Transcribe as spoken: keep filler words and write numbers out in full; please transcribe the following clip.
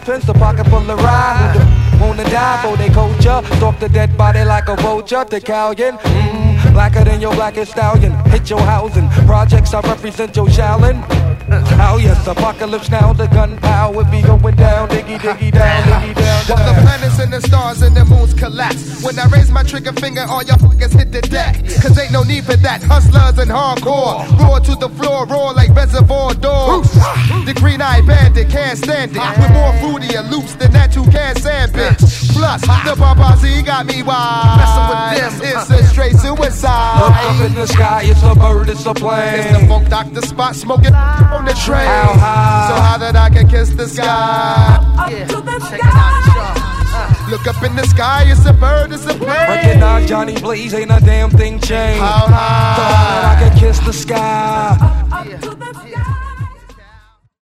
participants, the pocket full of rhyme. Who the wanna die for they culture? Stalk the dead body like a vulture. The Callion, mmm, blacker than your blackest stallion. Hit your housing, projects I represent your Shaolin. Oh yes, apocalypse now, the gunpowder be going down, diggy diggy down, diggy down. While the planets and the stars and the moons collapse, when I raise my trigger finger, all y'all fuckers hit the deck. Cause ain't no need for that. Hustlers and hardcore roar to the floor, roar like reservoir dogs. The green-eyed bandit can't stand it. With more fruity and loops than that you can't stand, bitch. Plus, the Babazi got me wild. Messing with them, it's a straight suicide. Look up in the sky, it's a bird, it's a plane. It's the Funk Doctor Spot smoking on the train. How high? So high that I can kiss the sky. Up Yeah. to the Check it out, sky. Sean. Uh, Look up in the sky, it's a bird, it's a plane. Recognize Johnny Blaze, ain't a damn thing changed. How